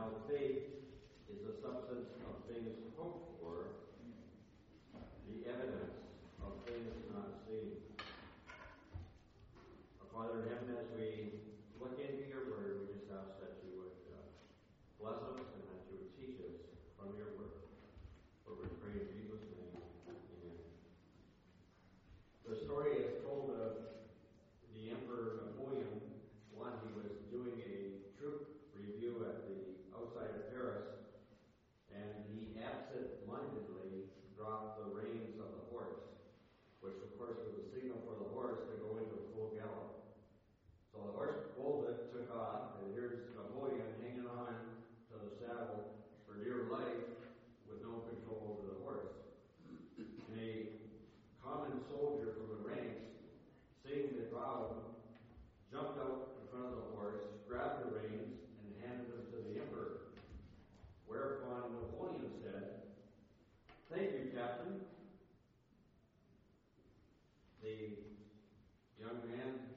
Now, faith is the substance of things hoped for, the evidence of things not seen. Our Father in heaven, as we look into your word, we just ask that you would bless us and that you would teach us from your word. For we pray in Jesus' name. Amen. The story is told of the Emperor Napoleon. One, he was doing a troop review at the outside of Paris, and he absent-mindedly dropped the reins of the horse, which of course was a signal for the horse to go into a full gallop. So the horse bolted, took off, and here's Napoleon hanging on to the saddle for dear life with no control over the horse. And a common soldier from the ranks, seeing the problem, jumped out in front of the horse, grabbed the reins, and handed them to the emperor. Whereupon Napoleon said, "Thank you, Captain." The young man,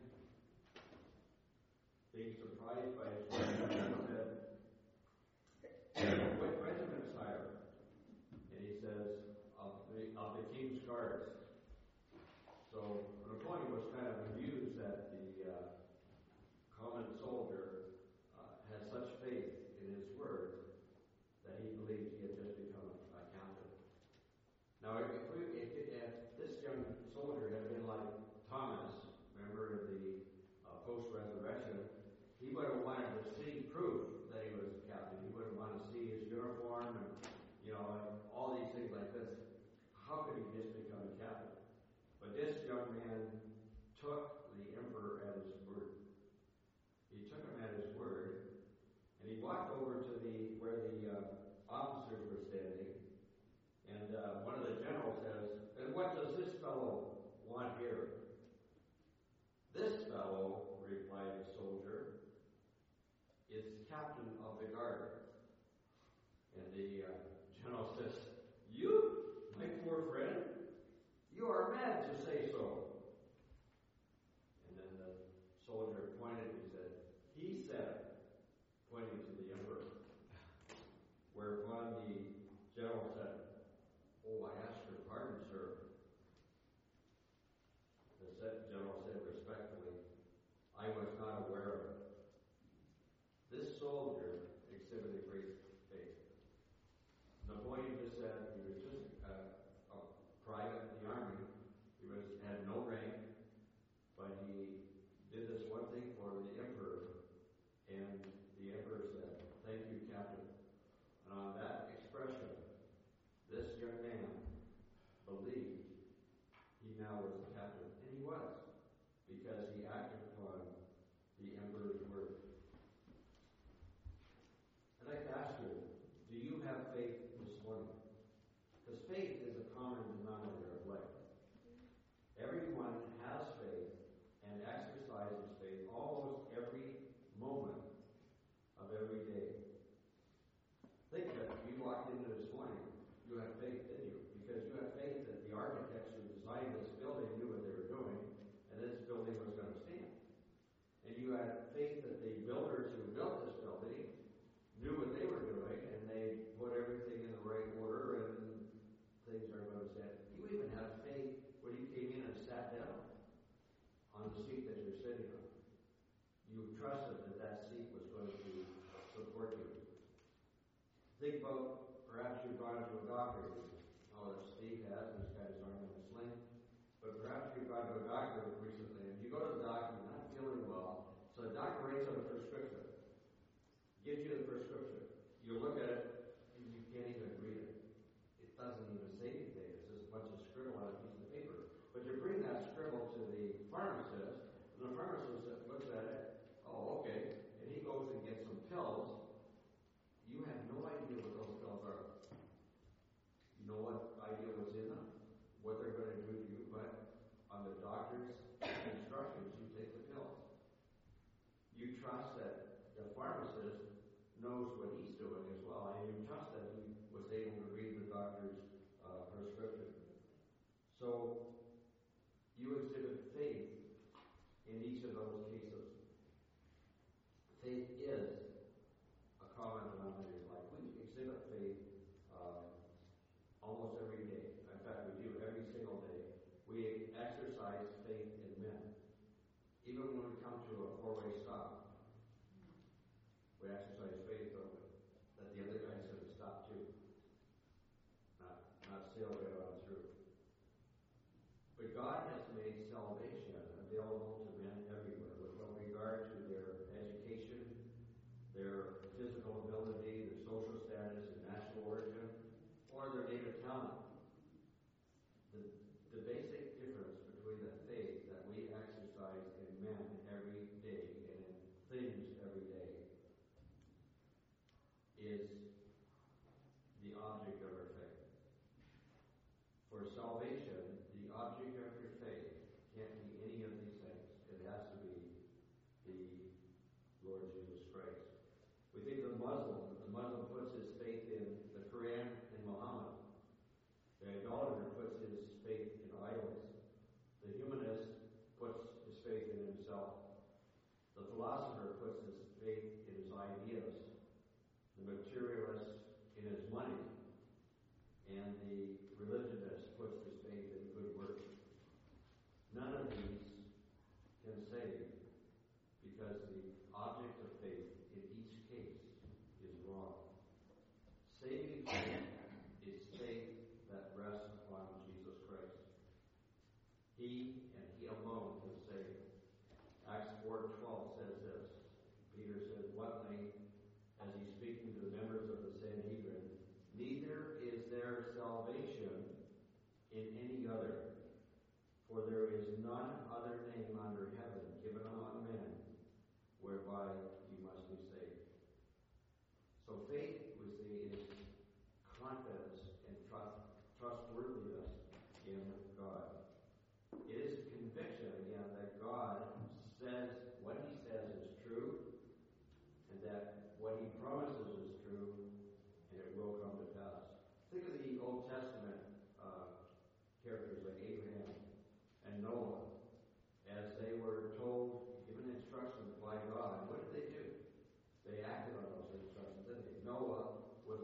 being surprised by his said, "What regiment, sire?" And he says, of the King's Guards. So Napoleon was kind of amused that the common soldier had such faith in his word that he believed he had just become a captain. Now, if this young soldier had been like Thomas, remember the post-resurrection, he would have wanted to see proof that he was a captain. He would have wanted to see his uniform and, and all these things like this. How could he just become a captain? But this young man took the emperor at his word. He took him at his word, and he walked over to where the officers were standing, and one of the generals says, "And what does this fellow want here?" "This fellow," replied the soldier, "is captain of the guard." And the general says, "You, my poor friend, you are mad to say so." And then the soldier pointed and said, "He said," pointing to the emperor. Whereupon the general said, "Oh, I ask your pardon, sir." The general said respectfully, "I was not aware of it." This soldier exhibited great faith. Napoleon just said he was just a private in the army. He had no rank, but he did this one thing for the emperor, and the emperor said, "Thank you, Captain." And on that expression, this young man believed he now was the captain. And he was, because he acted upon the emperor's word. I'd like to ask you, do you have faith this morning? Because faith is a common denominator of life. Everyone has faith and exercises faith almost every moment of every day. Think of it. If you walked into this morning, you had faith, didn't you? Because you had faith that the architects who designed this building knew what they were doing, and this building was going to stand. And you had faith that the builders who built this building knew what they were doing, and they put everything in the right order, and things are going to stand. You even had faith when you came in and sat down on the seat that you're sitting on. You trusted that that seat was going to support you. Think about, perhaps you've gone to a doctor. Oh, Steve has, and he's got his arm in a sling. But perhaps you've gone to a doctor recently, and you go to the doctor, you're not feeling well, so the doctor writes out a prescription, gives you the prescription. You look at it, and you can't even read it. It doesn't even say anything. It's just a bunch of scribble on a piece of paper. But you bring that scribble to the pharmacist, and the pharmacist looks at it. Oh, okay. And he goes and gets some pills. You have no idea what those pills are. You know what idea what's in them, what they're going to do to you, but on the doctor's instructions, you take the pills. You trust that the pharmacist knows what he's doing as well, and you trust that he was able to read the doctor's prescription. So you exhibit faith in each of those cases. Faith is to a four-way stop. We exercise faith, don't we? That the other guy's going to stop too. Not sail right on through. But God has made salvation available to men everywhere without regard to their education, their physical ability, their social status, their national origin, or their native talent. The basic difference between the faith that we exercise in men every day and in things every day is the object of our faith. For salvation, the object of your faith can't be any of these things. It has to be the Lord Jesus Christ. We think of the Muslim puts his faith in the Quran and Muhammad. The idolater puts his faith in idols. The humanist puts his faith in himself. The philosopher puts his faith in his ideas. The materialist in his money. And the religionist puts his faith in good works. None of these can save, because the object of faith in each case is wrong. Saving faith is faith that rests upon Jesus Christ. He and He alone can save. Acts 4:12 says this. Peter says, "What night, as he's speaking to the members of the Sanhedrin, neither is there salvation in any other, for there is none other name under heaven given among men whereby you must be saved." So faith, we see, is confidence and trustworthiness in God. It is a conviction, again, that God says what He says is true, and that what He promises is true, and it will come to pass. Think of the Old Testament characters like Abraham and Noah. As they were told, given instructions by God, what did they do? They acted on those instructions, didn't they? Noah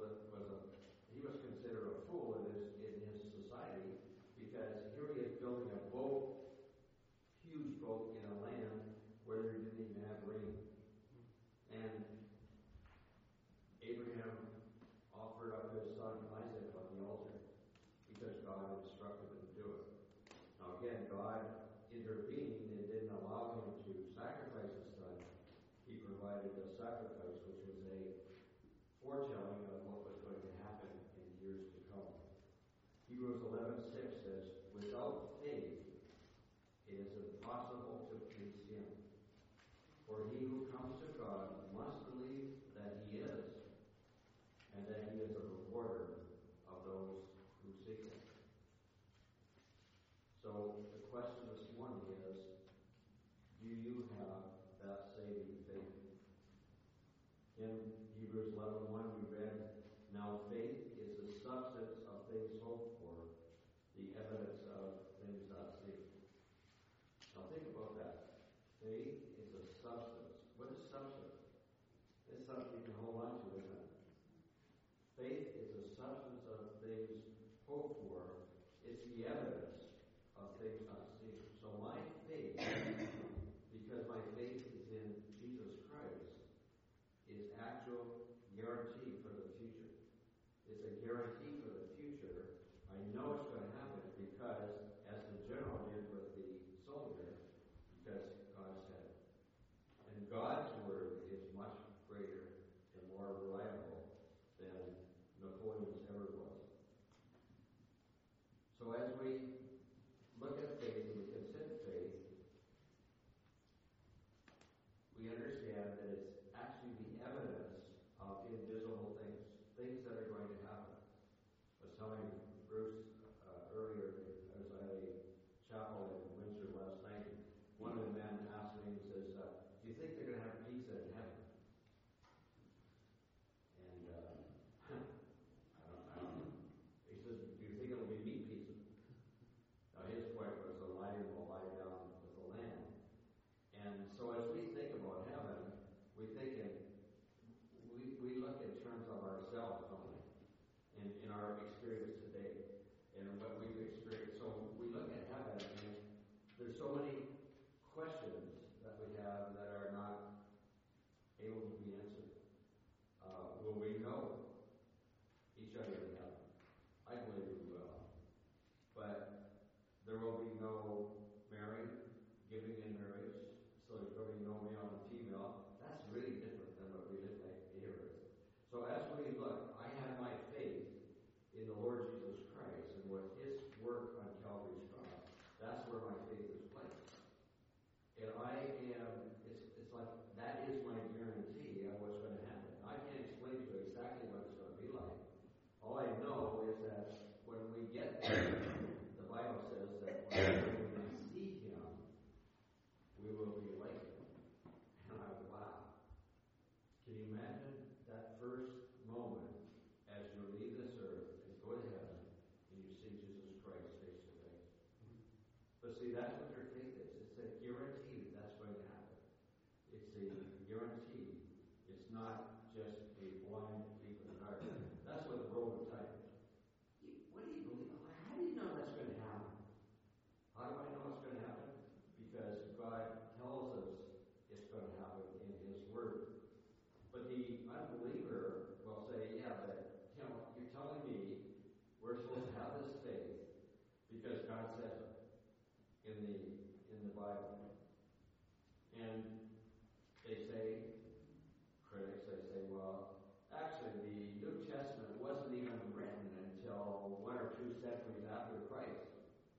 he was considered a fool in his society, because here he is building a boat, huge boat, in a land where they didn't even have rain. And Abraham offered up his son Isaac on the altar because God instructed him to do it. Now again, God intervened and didn't allow him to sacrifice his son. He provided a sacrifice which was a foretelling of what was going to happen in years to come. Hebrews 11:6 says, "Without faith it is impossible to please Him. For he who comes to God must believe that He is, and that He is a rewarder of those who seek Him." So the question this morning is, do you have that saving faith? In Hebrews 11:1 we read, "Now faith is the substance of things hoped for, the evidence of things not seen." Now think about that. Faith is a substance. What is substance? It's something you can hold on to, isn't it? Faith is a substance of things hoped for. It's the evidence of things not seen. So my faith, because my faith is in Jesus Christ, is actual guarantee for the future. It's a guarantee for the future. I know it's going to happen because, as the general did with the soldier, because God said it. And God's word is much greater and more reliable than Napoleon's ever was. So as we look at faith and we consider faith, we understand that it's actually the evidence of invisible things, things that are going to happen. I was telling Bruce earlier, I was at a chapel in Windsor last night. One of the men asked me, he says, "Do you think they're going to have pizza in heaven?" And I don't know. He says, "Do you think it'll be meat pizza?" Now his point was the lion will lie down with the lamb. And so as we think about heaven, we look in terms of ourselves, don't we? In our experience today, and what we've experienced. So we look at heaven, and there's so many questions that we have that each other in heaven. I believe we will. But there will be no marrying, giving in marriage, so there's going to be no male and female. That's really different than what we live like here. So as we look, I have my faith in the Lord Jesus Christ and what His work on Calvary's cross. That's where my faith is placed. And it's like, that is my guarantee of what's going to happen. I can't explain to you exactly what it's going to be like. All I know is that when we get there, the Bible says that when we see Him, we will be like Him. And wow. Can you imagine that first moment as you leave this earth and go to heaven and you see Jesus Christ face to face? But see, that's what your faith is. It's a guarantee that that's going to happen. It's a guarantee. It's not just a blind leap in the dark. That's what the world would tell you. What do you believe? How do you know that's going to happen? How do I know it's going to happen? Because God tells us it's going to happen in His Word. But the unbeliever will say, yeah, but you're telling me we're supposed to have this faith because God says it in the Bible. And they say, critics, they say, well, actually the New Testament wasn't even written until 1 or 2 centuries after Christ.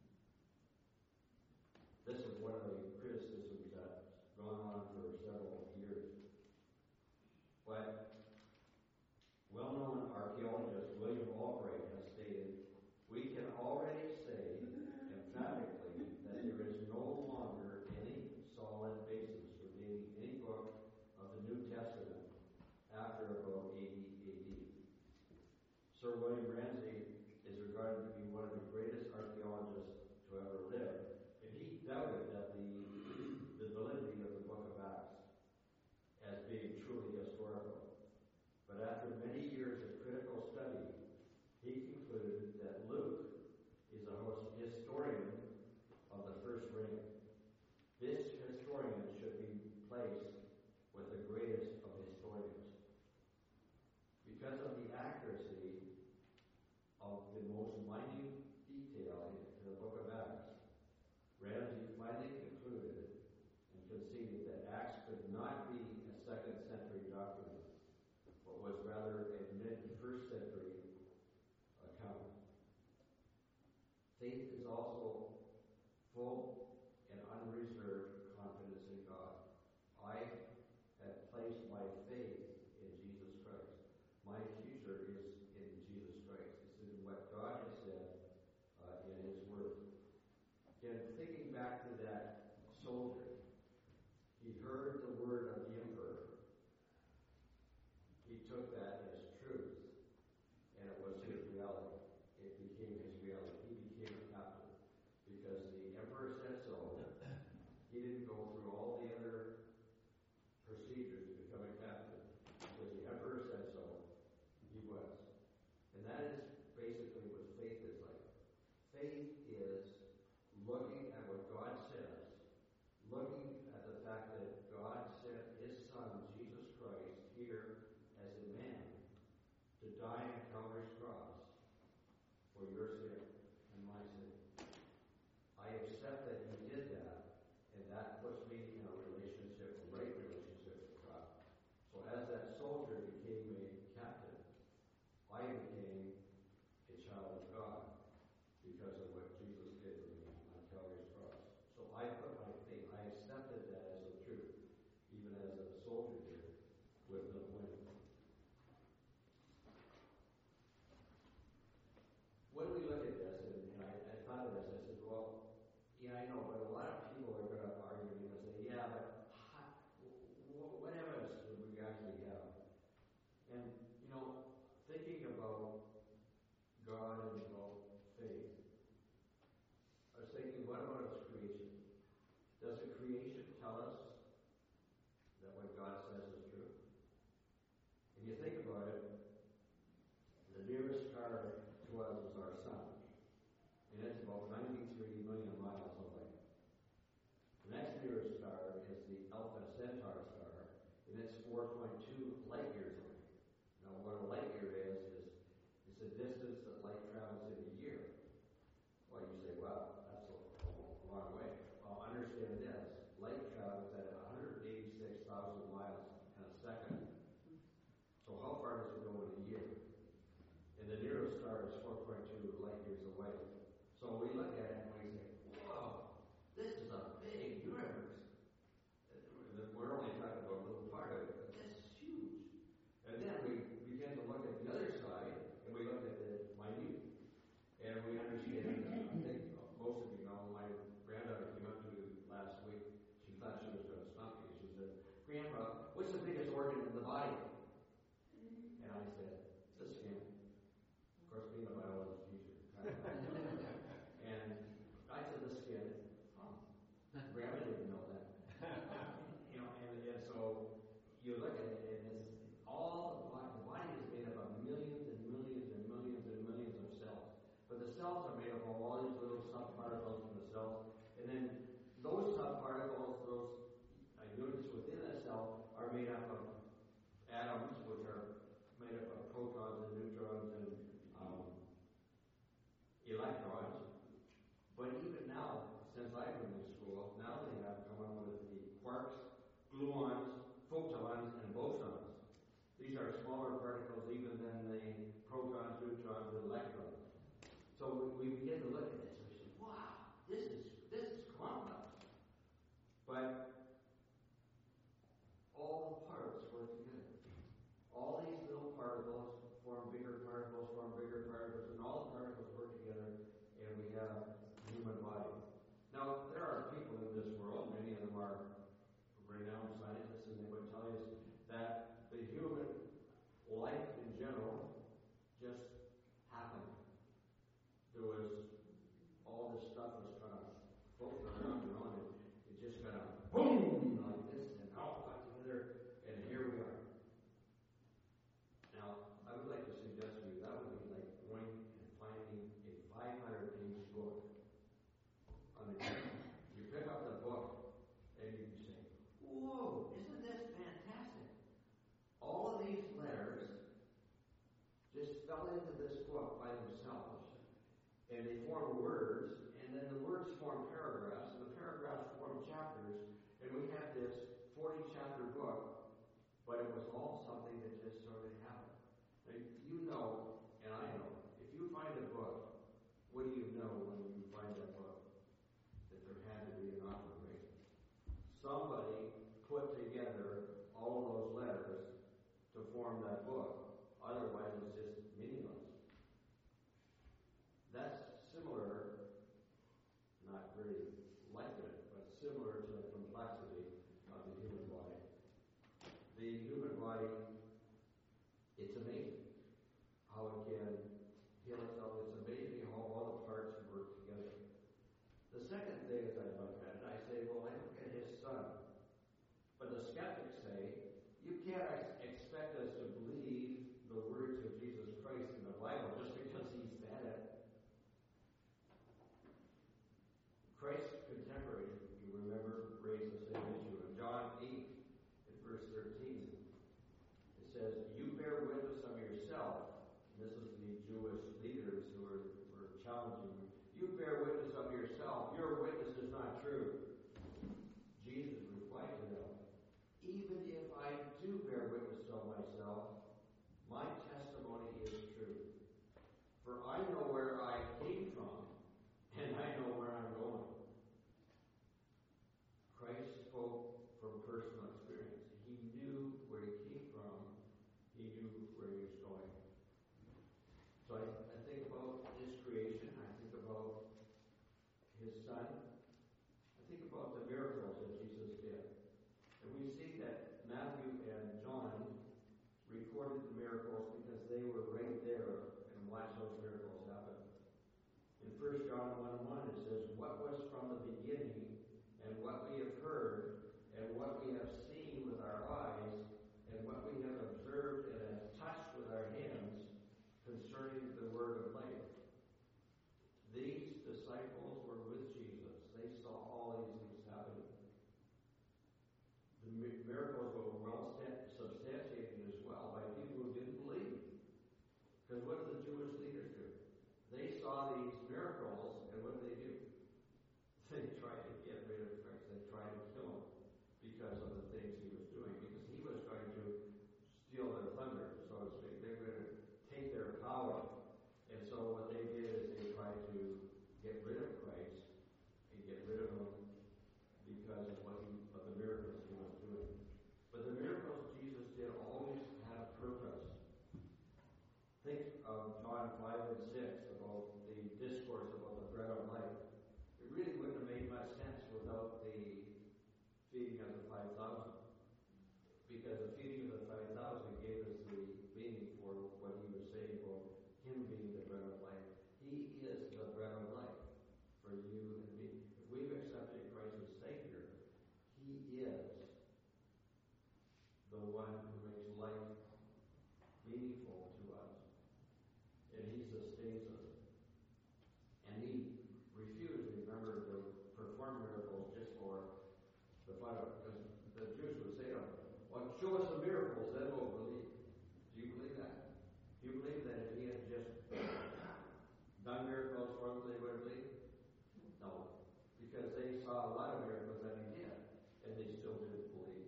This is one of the criticisms that's gone on for several years. But well-known archaeologist William Albright has stated, we can already say emphatically that there is no longer any solid basis for dating any book of the New Testament after about 80 AD. Sir William Ramsay is regarded to be one of the greatest archaeologists to ever live, and he doubted that the validity of the book of Acts as being truly historical. But after many years of critical study, he concluded that Luke is a historian of the first reign. This historian should be placed with the greatest of historians. Because of the accuracy of the most minute detail in the book of Acts, Ramsay finally concluded and conceded that Acts could not be a 2nd century document, but was rather a mid-1st century account. Faith is also full and unreserved confidence in God. I have placed my faith in Jesus Christ. My future is in Jesus Christ. It's in what God has said in His Word. Again, thinking back to that soldier, he heard the word of the emperor. He took that as truth, and it was his reality. It became his reality. He became a captain because the emperor said so. He didn't go through all the other procedures to become a captain because the emperor said so. He was. And that is basically what faith is like. Faith is looking at what God says, looking at the fact that God sent His Son, Jesus Christ, here as a man to die on Calvary's cross for your sin and my sin. I accept that He did that, and that puts me in a relationship, a right relationship with God. So as that soldier became a captain, I became a child of God because of what Jesus did for me on Calvary's cross. So I put my faith, I accepted that as the truth, even as a soldier did with no wind. When we look at this, and I thought of this, I said, well, yeah, I know, but a lot of people are going to argue and say, yeah, but what evidence do we actually have? And, thinking about God and about faith, I was thinking, what about its creation? Does the creation tell us that what God says is true? If you think about it, the nearest star to us is our sun, and it's about 93 million miles away. The next nearest star is the Alpha Centauri star, and it's 4.2 light years away. Now, what a light year is the the nearest star is 4.2 light years away. So we look at it and we say, whoa, this is a big universe. We're only talking about a little part of it, but this is huge. And then we begin to look at the other side, and we look at the minute. And we understand, I think most of you know, my granddaughter came up to me last week. She thought she was going to stump me. She said, Grandpa, what's the biggest organ in the body? And I said, the skin. Of course, being a biology teacher. And I said, the skin. Oh, Grandma didn't know that. And so you look at it, and it's all the body is made up of millions and millions and millions and millions of cells. But the cells are made up of all these little subparticles from the cells, and then those subparticles, those units within a cell, are made up of atoms, which are made up of protons and neutrons and electrons. But even now, since I've been in school, now they have come up with the quarks, gluons, photons, and bosons. These are smaller particles even than the protons, neutrons, and electrons. So we begin to look at this and we say, wow, this is complex. But all the parts work together. All these little particles form bigger particles, and all the particles work together, and we have the human body. Now, there are people in this world, many of them are renowned scientists, and they would tell you that the human life in general just happened. There was all this stuff was kind of floating around and on, and it just kind of boom like this, and all got together, and here we are. Now, I would like to suggest to you that would be like going and finding a 500-page book on the internet. You pick up the book, and you can say, whoa, isn't this fantastic? All of these letters just fell into this book by themselves, and they form words, and then the words form paragraphs, and the paragraphs form chapters, and we have this 40-chapter book, but it was all something that just sort of happened. Now, you know, and I know, if you find a book, what do you know when you find that book? That there had to be an author, right? Somebody put together all of those letters to form that book. Otherwise, it's just meaningless. That's similar, not very like it, but similar to the complexity of the human body. The human body, it's amazing how it can heal itself. It's amazing how all the parts work together. The second thing is I look at it, I say, well, I look at his son. But the skeptics say, you can't expect us to believe the words of Jesus Christ in the Bible just because he said it. Christ's contemporaries, you remember, raised the same issue. In John 8, in verse 13, it says, you bear witness of yourself. And this is the Jewish leaders who were challenging you. You bear witness of yourself. Your witness is not true. Jesus replied to them, even if I do bear witness of myself, my testimony is true. For I know where I came from, and I know where I'm going. Christ spoke from personal experience. He knew where he came from. He knew where he was going. So I think about his creation. I think about his son. I think about the miracles that Jesus did. And we see that Matthew and John recorded the miracles because they were right there and watched those miracles happen. In 1 John 1:1 it says, what was from the beginning, and what we have heard, and what we have seen with our eyes, and what we have observed and have touched with our hands concerning the word of life. These disciples were with Jesus. They saw all these things happen. The miracles were well substantiated as well by people who didn't believe. Because what did the Jewish leaders do? They saw these miracles, and what did they do? They tried to get rid of Christ. They tried to kill him because of the things he was doing. Because he think of John 5 and 6 about the discourse about the bread of life. It really wouldn't have made much sense without the feeding of the 5,000. Because the feeding of the 5,000 gave us the meaning for what he was saying about him being the bread of life. He is the bread of life for you and me. If we've accepted Christ as Savior, he is the one who makes life meaningful to us. And he sustains us. And he refused, remember, to perform miracles just for the fun of it. Because the Jews would say to him, well, show us the miracles, then we'll believe. Do you believe that? Do you believe that if he had just done miracles for them, they would believe? No. Because they saw a lot of miracles that he did, and they still didn't believe.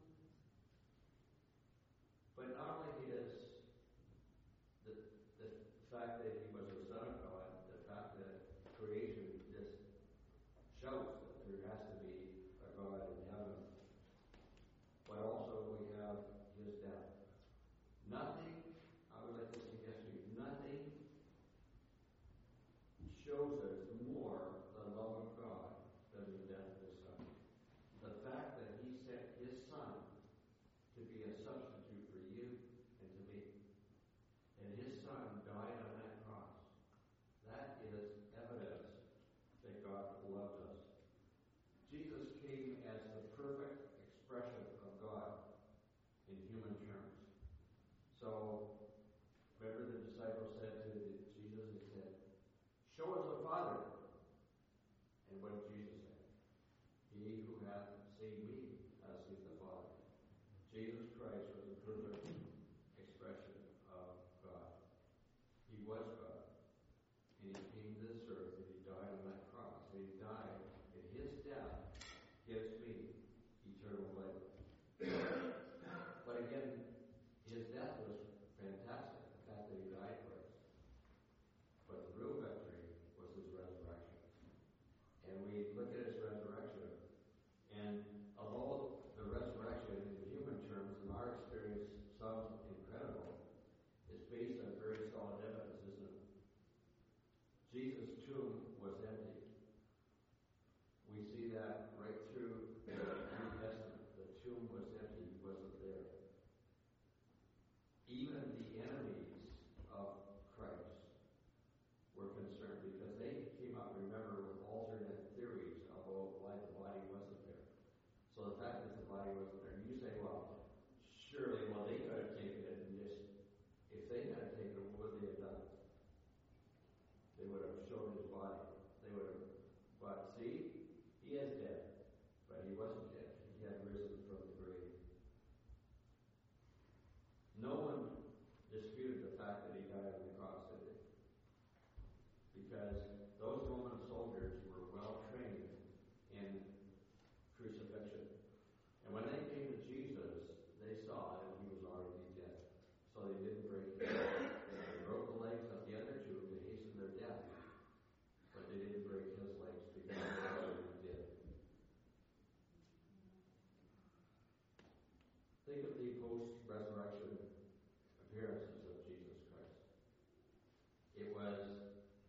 But not only is the fact that he was the Son of God, the fact that creation just shouts that there has to be a God in heaven, but also we have his death. Nothing, I would like to suggest to you, nothing shows us more the love of God than the death of his Son. The fact that he sent his Son to be a substitute for you and to me. And his Son died on that cross. That is evidence that God loved us. Jesus came as the perfect expression of God in human terms. So, remember the disciples said to Jesus, he said, show us the Father. And what did Jesus say? He who hath seen me has seen the Father. Jesus Christ was the perfect expression of God. He was God. And he came to this earth and he died on that cross. And he died, and his death gives me eternal life. But again, his death was fantastic, the fact that he died for us. But the real victory was his resurrection. And we look at his resurrection, and although the resurrection in human terms, in our experience, sounds incredible, it's based on very solid evidence, isn't it? Jesus' tomb was empty. We see that right through the New Testament. The tomb was empty. He wasn't there. Even the enemies of Christ were concerned because they came up, remember, with alternate theories about why the body wasn't there. So the fact that the body wasn't there, you say, well, surely, they could have taken it and just, if they had taken it, what would they have done? They would have shown his body. They would have, but see, he is dead. But he wasn't dead. He had risen from the grave. No one disputed the fact that he died on the cross, did they? Because those Roman soldiers were well trained in crucifixion. And when they came to Jesus, they saw that he was already dead. So they didn't break his legs. They broke the legs of the other two to hasten their death. But they didn't break his legs because he was already dead. Think of the post-resurrection appearances of Jesus Christ. It was,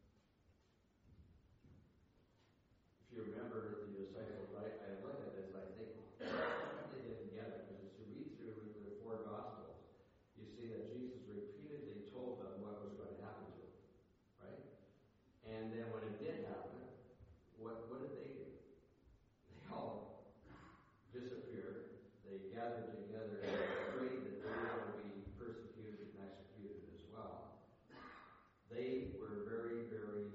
if you remember the disciples, I look at this, I think, what they did together, because as you read through the four Gospels, you see that Jesus repeatedly told them what was going to happen to him, right? And then when it did happen, what did they do? They all disappeared. They gathered together and prayed that they were going to be persecuted and executed as well. They were very, very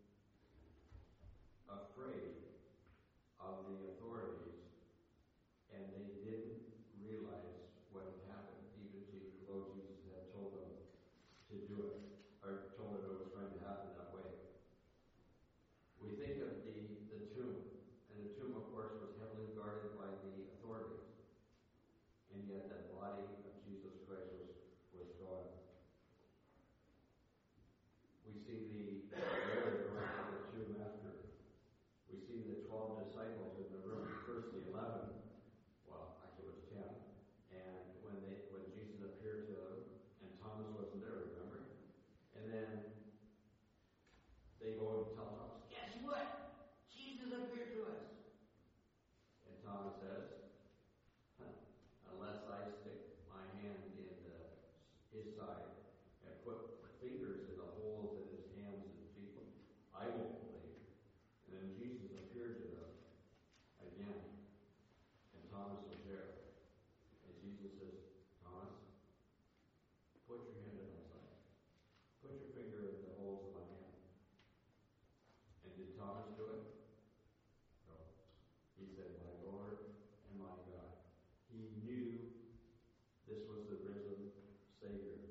afraid of the authorities, and they didn't realize what had happened, even though Jesus had told them to do it, or told them it was going to happen that way. We think of the tomb, and the tomb, of course, was heavily guarded by the authorities. And yet that body of Jesus Christ was gone. We see the Mary going to the tomb after. We see the 12 disciples in the room. First the 11, well, actually it was 10. And when Jesus appeared to them, and Thomas wasn't there, remember? and put fingers in the holes in his hands and feet. I won't believe. And then Jesus appeared to them again. And Thomas was there. And Jesus says, Thomas, put your hand in my side. Put your finger in the holes of my hand. And did Thomas do it? No. He said, my Lord and my God. He knew this was the risen Savior.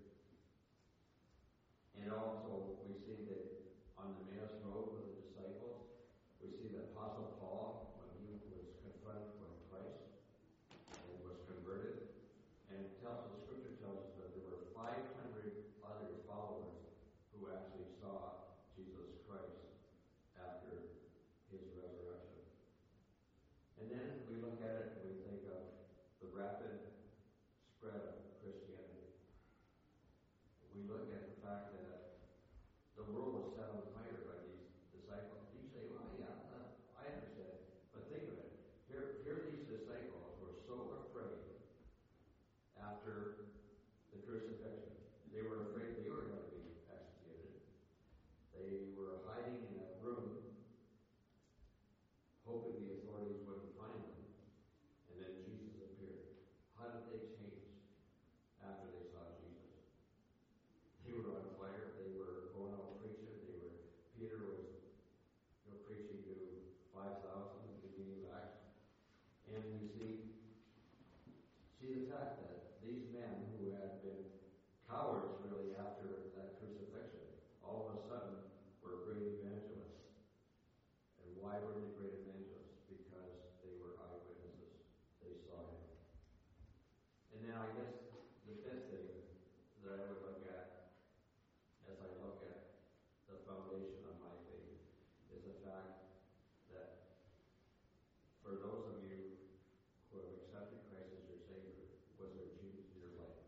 And also, we see that on the Emmaus Road with the disciples, we see the Apostle Paul, when he was confronted with Christ and was converted, and the Scripture tells us that there were 500 other followers who actually saw Jesus Christ after his resurrection. And then we look at it and we think of the rapid spread of Christianity. We look at the fact that the world was set on fire by these disciples. You say, well, yeah, I understand. But think of it. Here these disciples were so afraid after the crucifixion. They were afraid they were going to be executed. They were hiding in a room, hoping the authorities wouldn't find them. And then Jesus appeared. How did they change after they saw Jesus? They were on fire. They were going out preaching. Peter was preaching to 5,000 at the beginning of Acts. And we see the fact that these men who had been cowards really after that crucifixion, all of a sudden were great evangelists. And why were they great evangelists? Because they were eyewitnesses. They saw him. And then I guess the fifth thing that I would look at as I look at the foundation of my faith is the fact that for those of you who have accepted Christ as your Savior, was there Jesus in your life?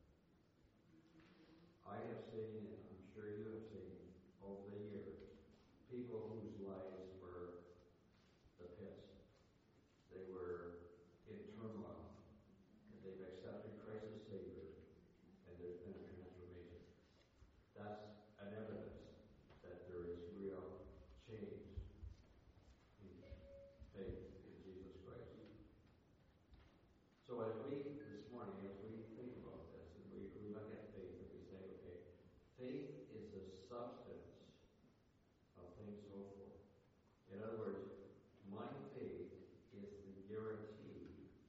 I have seen, and I'm sure you have seen, over the years, people whose lives were the pits. They were in turmoil, and they've accepted Christ as Savior, and there's been a transformation. That's an evidence that there is real change in faith in Jesus Christ. So as we, this morning, as we think about this, and we look at faith and we say, okay, faith is the substance of things hoped for. In other words, my faith is the guarantee,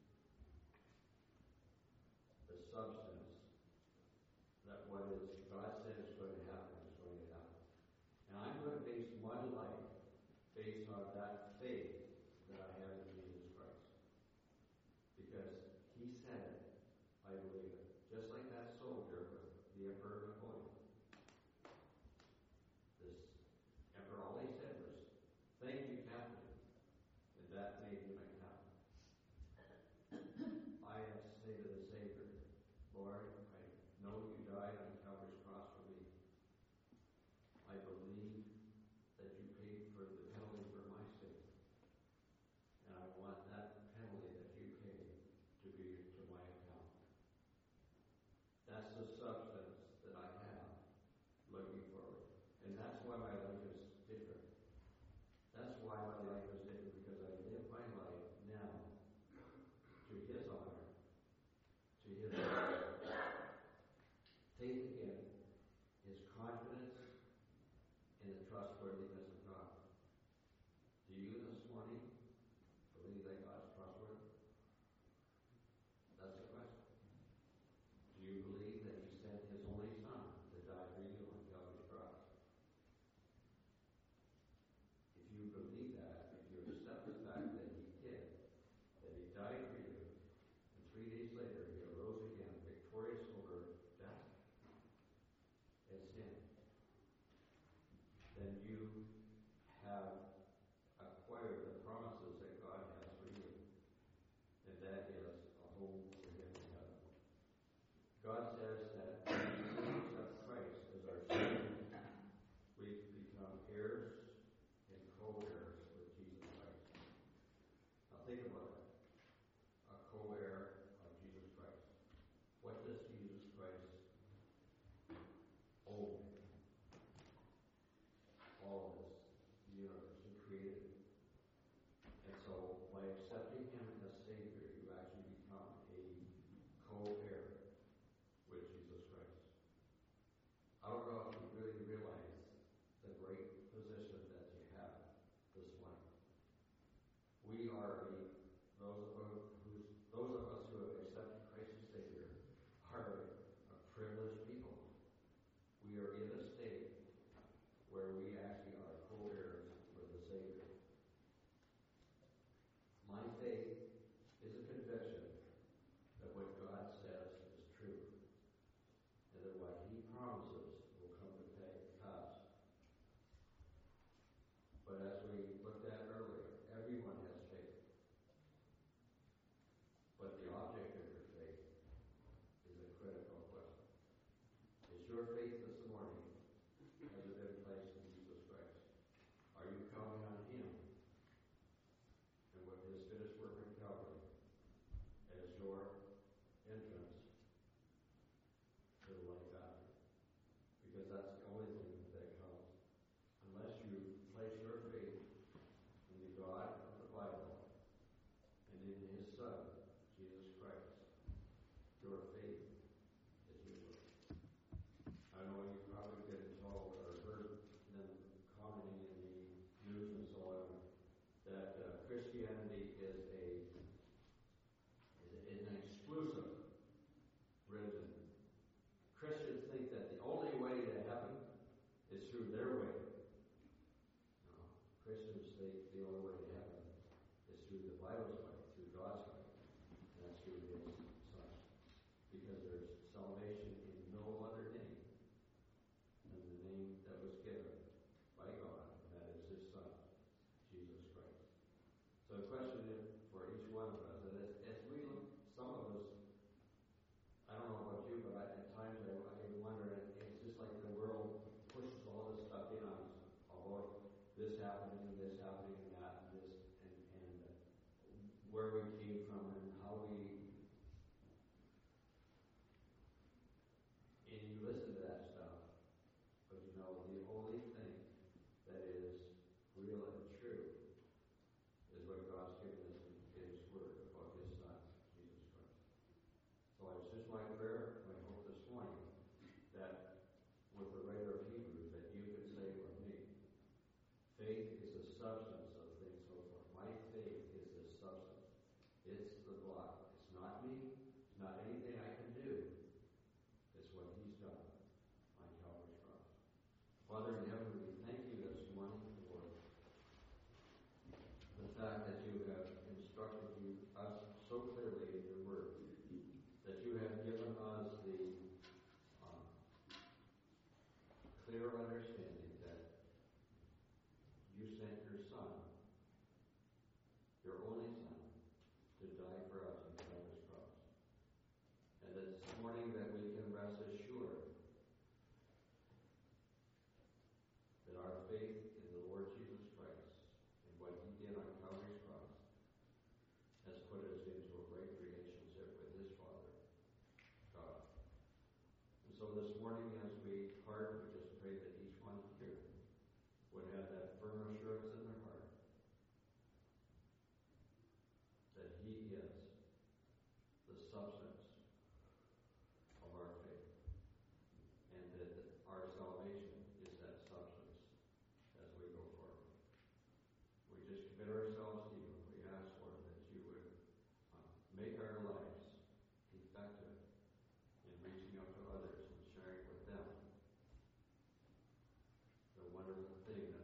the substance, that what is God said is going to happen is going to happen. And I'm going to base my life based on that faith that I have in Jesus Christ. Because he said it, I believe it. Just like that soldier with the Emperor Napoleon. This emperor, all he said was, thank you, Captain. And that made him a captain. I say to the Savior, Lord, I know you died on Calvary's cross for me. I believe that you paid for the penalty for my sin. And I want that penalty that you paid to be to my account. That's the substance that I have looking forward. And that's why my life is different. That's why my life is different, because I live my life now to his honor, to his honor. Faith again is confidence in the trustworthiness of God. Do you this morning believe that God is trustworthy? That's the question. Do you believe that he sent his only Son to die for you on Calvary's cross? If you believe that, if you accept the fact that he did, that he died for you, and 3 days later he arose again, victorious over death and sin, then you have acquired the promises that God has for you. And that is a home for him in heaven. God says that when we accept Christ as our Savior, we become heirs and co-heirs with Jesus Christ. Now think about that. A co-heir of Jesus Christ. What does Jesus Christ we are those of us who have accepted Christ as Savior are a privileged people. We are in a state where we actually are co-heirs with the Savior. My faith is a conviction that what God says is true, and that what He promises will come to pass. But as we looked at earlier, everyone has faith. But the object of your faith is a critical question. Is your faith this morning, has it been placed in Jesus Christ? Are you counting on Him and what His finished work in Calvary as your entrance to the life after? Because that's the only thing that counts. Unless you place your faith in the God of the Bible and in His Son, Jesus Christ, your faith is useless. I know you've probably been told or heard them commenting in the news and so on that Christianity is an exclusive religion. Christians think that the only way to heaven is through their way. No, Christians think the only way to heaven is through the Bible's way, through God's way. And that's through His Son. Because there's salvation in no other name than the name that was given by God, and that is His Son, Jesus Christ. So the question is for each one of us, and as we look, some of us, I don't know about you, but at times I wonder, it's just like the world pushes all this stuff in on us about this happening, and that, and this, and where we came from, and how we. And you listen to that stuff, but you know, the only thing that is real and true is what God's given us in His Word about His Son, Jesus Christ. So it's just my prayer, my hope this morning, that with the writer of Hebrews, that you could say with me, faith is the substance of things hoped for. My faith is the substance. It's the block. It's not me. It's not anything I can do. It's what He's done on Calvary's cross. Father in heaven, we thank You this morning for the fact that You have instructed us so clearly in Your Word, that You have given us the clear understanding that You sent Your Son, Your only Son, to die for us on Calvary's cross. And that this morning that we can rest assured that our faith in the Lord Jesus Christ and what He did on Calvary's cross has put us into a great relationship with His Father, God. And so this morning as we part, we just pray that each one here would have that firm assurance in their heart that He is the substance of our faith, and that our salvation is that substance as we go forward. We just commit ourselves to You. We ask, Lord, that You would make our lives effective in reaching out to others and sharing with them the wonderful thing that